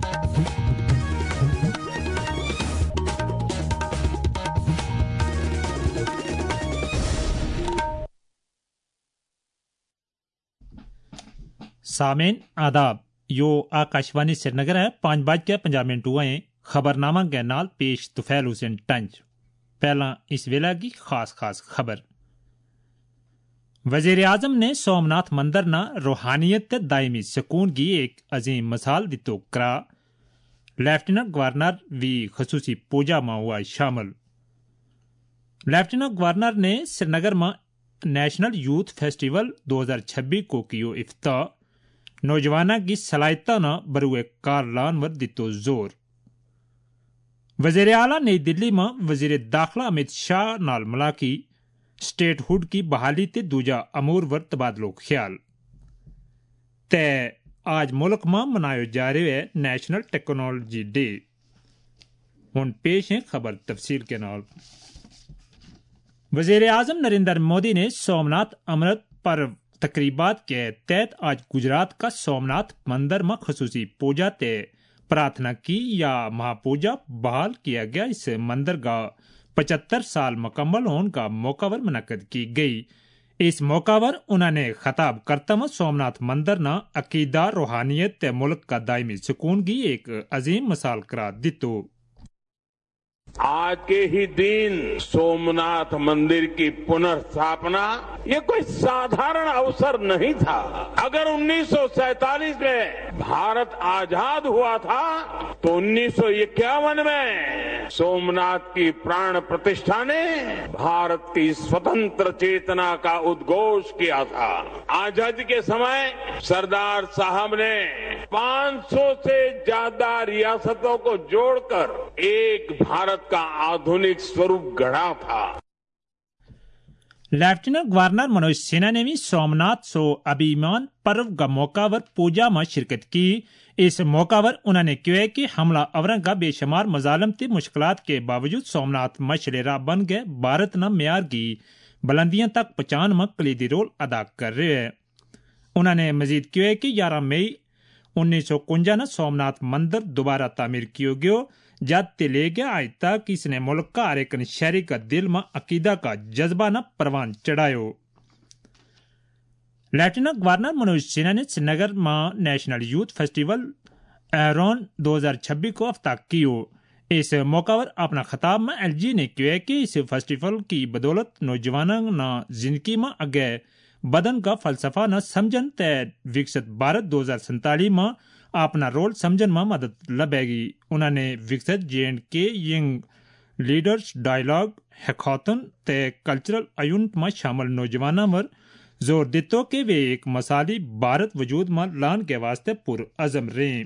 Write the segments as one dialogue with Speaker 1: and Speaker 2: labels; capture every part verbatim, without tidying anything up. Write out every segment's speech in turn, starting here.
Speaker 1: सामेन आदाब यो आकाशवाणी श्रीनगर है पांच बज के पंजाब मिनट हुए हैं खबरनामा के नाल पेश तुफैल हुसैन टंज। पहला इस वेला की खास खास खबर। वजीर आजम ने सोमनाथ मंदिर ना रूहानियत ते दायमी सुकून की एक अजीम मिसाल दितो करा। लेफ्टिनेंट गवर्नर भी खसूसी पूजा में हुआ शामिल। लेफ्टिनेंट गवर्नर ने श्रीनगर में नेशनल यूथ फेस्टिवल दो हजार छब्बीस को कियो इफ्ता। नौजवाना की सलाहियत न बरुए कारलान वर दितो जोर। वजीर आला नई दिल्ली में वजीर दाखिला अमित शाह नाल मुलाकी स्टेट हुड की बहाली ते दूजा अमूर वर तबादलो ख्याल। ते आज मुल्क में मनायो जा रहे है नेशनल टेक्नोलॉजी डे। हुन पेश है खबर तफसील के नाल। वजीर आजम नरेंद्र मोदी ने सोमनाथ अमृत पर्व तकरीबात के तहत आज गुजरात का सोमनाथ मंदिर में खसूसी पूजा ते प्रार्थना की या महापूजा बहाल किया गया। इस मंदिर का पचहत्तर साल मुकम्मल होने का मौका पर मुनक्कद की गई। इस मौका पर उन्होंने खताब करते हुए सोमनाथ मंदिर ना अकीदा रूहानियत ते मुल्क का दायमी सुकून की एक अजीम मिसाल करार दितो।
Speaker 2: आज के ही दिन सोमनाथ मंदिर की पुनर्स्थापना ये कोई साधारण अवसर नहीं था। अगर उन्नीस सौ सैतालीस में भारत आजाद हुआ था तो उन्नीस सौ इक्यावन में सोमनाथ की प्राण प्रतिष्ठा ने भारत की स्वतंत्र चेतना का उद्घोष किया था। आजादी के समय सरदार साहब ने पाँच सौ से ज्यादा रियासतों को जोड़कर एक भारत का आधुनिक स्वरूप गढ़ा था।
Speaker 1: लेफ्टिनेंट गवर्नर मनोज सिन्हा ने भी सोमनाथ सो अभिमान पर्व का मौका पर पूजा में शिरकत की। इस मौका पर उन्होंने कहा कि हमला अवरों का बेशुमार मजालम ते मुश्किलात के बावजूद सोमनाथ मशलेरा बन गए भारत न म्यार की बुलंदियां तक पहुंचाने में कलीदी रोल अदा कर रहे हैं। उन्होंने मजीद कहा कि ग्यारह मई उन्नीस सौ कुंजा न सोमनाथ मंदिर दोबारा तामीर किया गया जब ते ले गया आज तक इसने मुल्क का हर एक शहरी का दिल में अकीदा का जज्बा न परवान चढ़ायो। लेफ्टिनेंट गवर्नर मनोज सिन्हा ने श्रीनगर में नेशनल यूथ फेस्टिवल एरोन दो हजार छब्बीस को अफ्ताह कियो। इस मौका पर अपना खिताब में एलजी ने कहा कि इस फेस्टिवल की बदौलत नौजवानों न जिंदगी में आगे बदन का फलसफा न समझन ते विकसित भारत दो हजार सैतालीस में अपना रोल समझन में मदद लबेगी। उन्होंने विकसित J and K young leaders dialogue hackathon ते कल्चरल यूनिट में शामिल नौजवानों पर जोर दितो कि वे एक मसाली भारत वजूद में लान के वास्ते पुरअज़म रहे।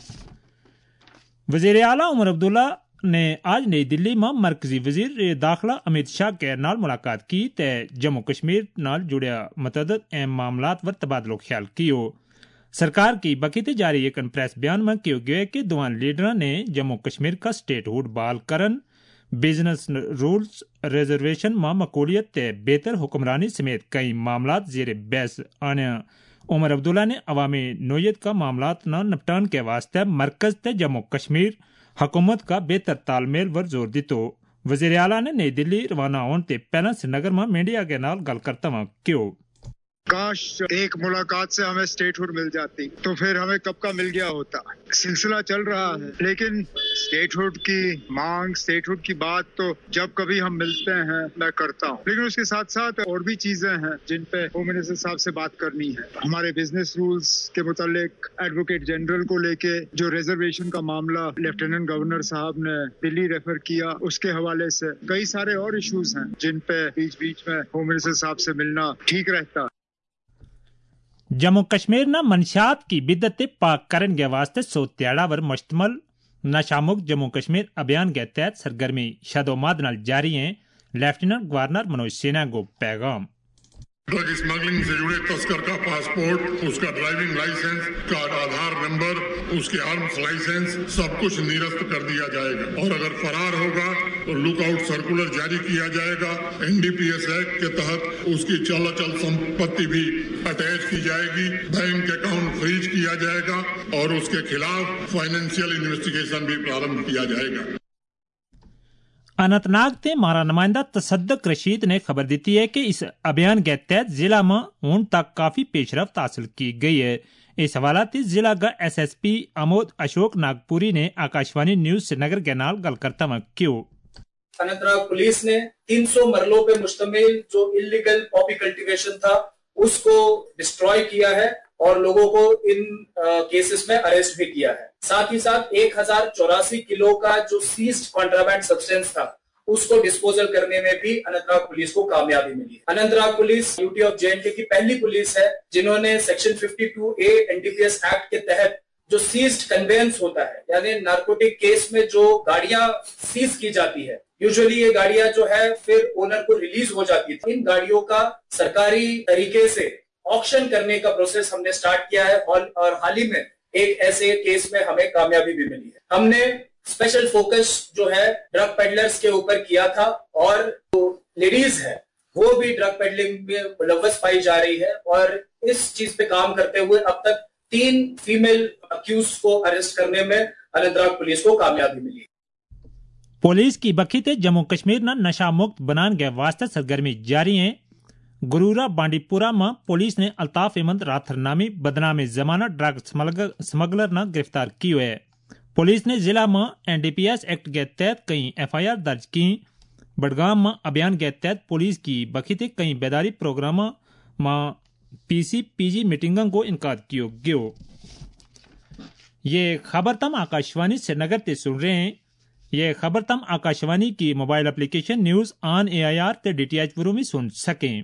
Speaker 1: वजीर आला उमर अब्दुल्ला ने आज नई दिल्ली में मरकजी वजीर दाखिला अमित शाह के नाल मुलाकात की ते जम्मू कश्मीर नाल जुड़िया मतअद्दद अहम मामलात वर तबादलो ख्याल कियो। सरकार की बकीते जारी एक प्रेस बयान में कहा गया कि दोवां लीडरों ने जम्मू कश्मीर का स्टेट हुड बहाल करन, बिजनेस रूल्स रिजर्वेशन में मकबूलियत ते बेहतर हुक्मरानी समेत कई मामलात जेर बहस आने। उमर अब्दुल्ला ने अवामी नोयत का मामलात न निपटान के वास्ते मरकज ते जम्मू कश्मीर हुकूमत का बेहतर तालमेल वर जोर दितो। वजीर आला ने नई दिल्ली रवाना होने ते पहला श्रीनगर में मीडिया के नाल गल करता हुआ क्यों
Speaker 3: काश एक मुलाकात से हमें स्टेटहुड मिल जाती तो फिर हमें कब का मिल गया होता। सिलसिला चल रहा है लेकिन स्टेटहुड की मांग, स्टेटहुड की बात तो जब कभी हम मिलते हैं मैं करता हूँ, लेकिन उसके साथ साथ और भी चीजें हैं जिन पे होम मिनिस्टर साहब से बात करनी है। हमारे बिजनेस रूल्स के मुतालिक एडवोकेट जनरल को लेके जो रिजर्वेशन का मामला लेफ्टिनेंट गवर्नर साहब ने दिल्ली रेफर किया, उसके हवाले से कई सारे और इश्यूज हैं जिन पे बीच बीच में होम मिनिस्टर साहब से मिलना ठीक रहता।
Speaker 1: जम्मू कश्मीर न मंशात की बिद्दत पाक करन के वास्ते सौ त्याड़ा वर मुश्तमल नशामुक्त जम्मू कश्मीर अभियान के तहत सरगर्मी शदोमाद नाल जारी है। लेफ्टिनेंट गवर्नर मनोज सिन्हा को पैगाम।
Speaker 4: ड्रग स्मगलिंग से जुड़े तस्कर का पासपोर्ट, उसका driving licence, card, Aadhaar number, اس کے آرمز لائسنس سب کچھ نرست کر دیا جائے گا، اور اگر فرار ہوگا تو لک آؤٹ سرکولر جاری کیا جائے گا۔ N D P S act کے تحت اس کی چل اچل سمپتی بھی اٹیچ کی جائے گی، بینک اکاؤنٹ فریز کیا جائے گا اور اس کے خلاف فائنینشیل انویسٹیگیشن بھی پرارمبھ کیا جائے گا۔
Speaker 1: اننت ناگ تے مارا نمائندہ تصدق رشید نے خبر دیتی ہے کہ اس ابھیان کے تحت ضلع میں ہوں تک کافی پیش رفت حاصل کی گئی ہے۔ اس حوالہ تے ضلع کا S S P Amod Ashok Nagpure نے آکاشوانی نیوز سری نگر کے نال گل کرتا ہوا کیوں
Speaker 5: اننت ناگ پولیس نے تین سو مرلوں پہ مشتمل جو انلیگل پاپی کلٹیویشن تھا اس کو ڈسٹروائے کیا ہے اور لوگوں کو ان کیسز میں اریسٹ بھی کیا ہے۔ ساتھ ہی ساتھ ایک ہزار چوراسی کلو کا جو سیزڈ کنٹرابینڈ سبسٹینس تھا اس کو ڈسپوزل کرنے میں بھی اننت ناگ پولیس کو کامیابی ملی ہے۔ Anantnag police U T of J and K کی پہلی پولیس ہے جنہوں نے section fifty two A N D P S act کے تحت جو سیزڈ کنوینس ہوتا ہے، یعنی نارکوٹک کیس میں جو گاڑیاں سیز کی جاتی ہے، یوزولی یہ گاڑیاں جو ہے پھر اونر کو ریلیز ہو جاتی تھی، ان گاڑیوں کا سرکاری طریقے سے آکشن کرنے کا پروسیس ہم نے سٹارٹ کیا ہے، اور حال ہی میں ایک ایسے کیس میں ہمیں کامیابی بھی ملی ہے۔ ہم نے اسپیشل فوکس جو ہے ڈرگ پیڈلرز کے اوپر کیا تھا، اور جو لیڈیز ہے وہ بھی ڈرگ پیڈلنگ میں ملوث پائی جا رہی ہے، اور اس چیز پہ کام کرتے ہوئے اب تک تین فیمیل اکیوز کو اریسٹ کرنے میں اننت ناگ پولیس کو کامیابی ملی ہے۔
Speaker 1: پولیس کی بخی تے جموں کشمیر نہ نشہ مکت بنان کے واسطے سرگرمی جاری ہیں۔ گرورا بانڈی پورا میں پولیس نے الطاف احمد راتھر نامی بدنام زمانہ ڈرگ سمگلر نہ گرفتار کی ہے۔ پولیس نے ضلع میں N D P S act کے تحت کئی ایف آئی آر درج کی۔ بڑگام میں ابھیان کے تحت پولیس کی بخی تے کئی بیداری پروگراموں میں پی سی پی جی میٹنگوں کو انعقاد کیو گیو۔ یہ خبر تم آکاشوانی سری نگر تے سن رہے ہیں۔ یہ خبر تم آکاشوانی کی mobile application news on A I R تے ڈی ٹی ایچ ورو میں سن سکیں۔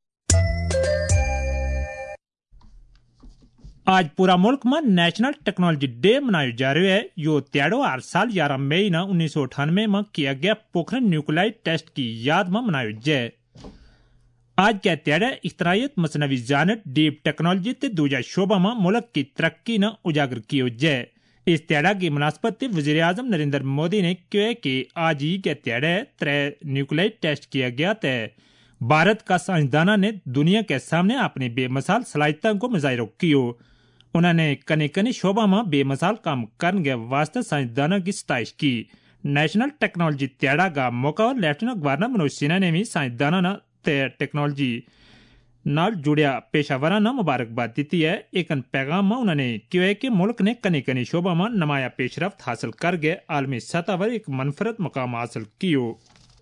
Speaker 1: آج پورا ملک میں نیشنل ٹیکنالوجی ڈے منایا جا رہا ہے۔ یہ تہوار ہر سال گیارہ مئی نہ انیس سو اٹھانوے میں کیا گیا پوکھرن نیوکلیائی ٹیسٹ کی یاد میں منایا جائے۔ آج کا تہوار اختراعیت، مصنوعی ذہانت، ڈیپ ٹیکنالوجی تے دوجا شعبہ میں ملک کی ترقی نہ اجاگر کیا جائے۔ اس تہوار کی مناسبت وزیر اعظم نریندر مودی نے کہا کہ آج ہی کے تہوار ترے نیوکلیائی ٹیسٹ کیا گیا تے بھارت کا سائنسدانوں نے دنیا کے سامنے اپنی بے مثال صلاحیتوں کو مظاہرہ کیا۔ انہوں نے کنے کنے شعبہ میں بے مثال کام کرنے کے واسطے سائنسدانوں کی ستائش کی۔ نیشنل ٹیکنالوجی تہوار کا موقع لیفٹیننٹ گورنر منوج سنہا نے بھی سائنسدانوں تے ٹیکنالوجی نال جڑیا پیشہ ورانہ مبارکباد دیتی ہے۔ ایک پیغام میں انہوں نے کہا کہ ملک نے کنے کنے شعبہ میں نمایاں پیش رفت حاصل کر کے عالمی سطح پر ایک منفرد مقام حاصل کیا۔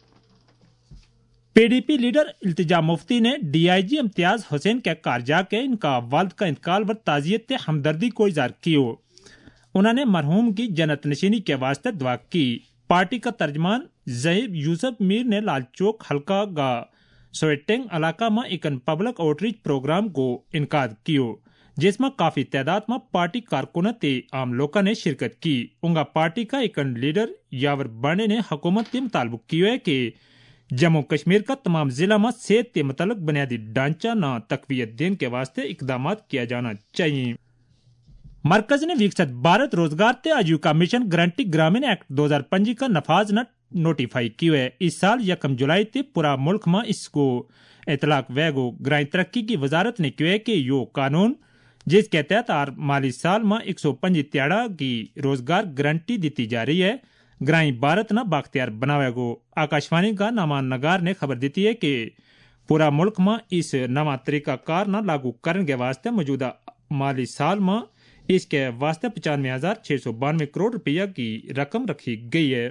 Speaker 1: پی ڈی پی لیڈر التجا مفتی نے ڈی آئی جی امتیاز حسین کے گھر جا کے ان کا والد کا انتقال پر تعزیت ہمدردی کو اظہار کیا۔ انہوں نے مرحوم کی جنت نشینی کے واسطے دعا کی۔ پارٹی کا ترجمان زہیب یوسف میر نے لال چوک حلقہ گا سویٹنگ علاقہ میں ایک پبلک آؤٹ ریچ پروگرام کو انعقاد کیا، جس میں کافی تعداد میں پارٹی کارکنوں تے عام لوگوں نے شرکت کی۔ انگا پارٹی کا ایک لیڈر یاور بانڈے نے حکومت سے مطالبہ کیا ہے کہ جموں کشمیر کا تمام ضلع میں صحت کے متعلق بنیادی ڈھانچہ نہ تقویت دینے کے واسطے اقدامات کیا جانا چاہیے۔ مرکز نے وکست بھارت روزگار تے Ajeevika mission guarantee Gramin act دو ہزار پنجی کا نفاذ نہ نوٹیفائی کیا ہے۔ اس سال یکم جولائی تے پورا ملک میں اس کو اطلاق ویگو گرائیں ترقی کی وزارت نے کیا ہے کہ یہ قانون جس کے تحت ہر مالی سال میں ایک سو پنجی تیاڑا کی روزگار گارنٹی دیتی جا رہی ہے، گرائیں بھارت نہ باختیار بناوے گو۔ آکاشوانی کا نامان نگار نے خبر دیتی ہے کہ پورا ملک میں اس نواں طریقہ کار نہ لاگو کرنے کے واسطے موجودہ مالی سال میں اس کے واسطے پچانوے ہزار چھ سو بانوے کروڑ روپیہ کی رقم رکھی گئی ہے۔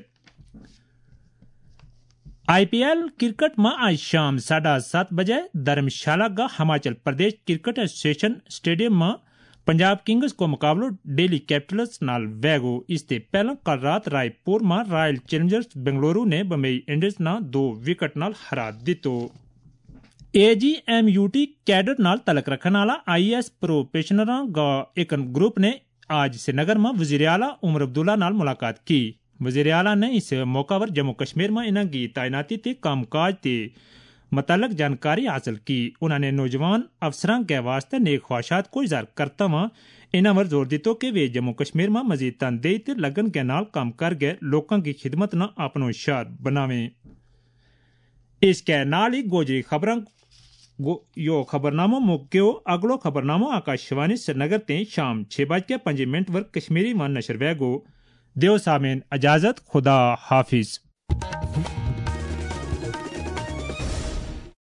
Speaker 1: آئی پی ایل کرکٹ میں آج شام ساڑھے سات بجے دھرم شالہ کا ہماچل پردیش کرکٹ ایسوسی ایشن اسٹیڈیم میں پنجاب کنگز کو مقابلہ ڈیلی کیپٹلز نال ویگو۔ اس سے پہلے کل رات رائے پور میں رائل چیلنجرز بنگلورو نے بمبئی انڈینز نہ دو وکٹ نال ہرا دیتو۔ A G M U T cadre نال تعلق رکھنے والا آئی ایس پروفیشنراں کا ایک گروپ نے آج سری نگر میں وزیر اعلیٰ عمر عبداللہ نال ملاقات کی۔ وزیر اعلیٰ نے اس موقع پر جموں کشمیر میں انہاں کی تعیناتی تے کام کاج تے متعلق جانکاری حاصل کی. انہوں نے نوجوان افسران کے واسطے نیک خواہشات کو اظہار کرتا ہوا انہاں ور زور دیتو کہ وہ جموں کشمیر میں مزید تندیہی تے لگن کے نال کام کر گئے لوکاں کی خدمت نہ اپنو شعار بناویں. اس کے نال ہی گوجری خبراں یو خبرنامہ موقعو اگلو خبرنامہ آکاشوانی سری نگر تے شام چھ بج کے پنج منٹ ور کشمیری ون نشر وے گو. دیو سامین اجازت، خدا حافظ.